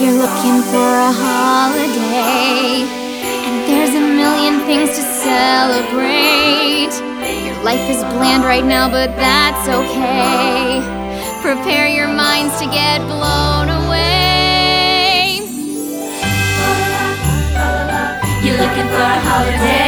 You're looking for a holiday, and there's a million things to celebrate. Your life is bland right now, but that's okay. Prepare your minds to get blown away. You're looking for a holiday.